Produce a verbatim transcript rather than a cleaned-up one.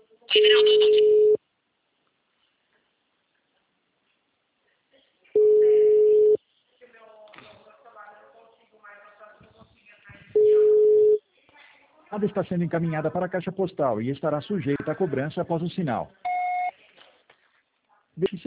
A está sendo encaminhada para a caixa postal e estará sujeita à cobrança após o sinal. Deixe seu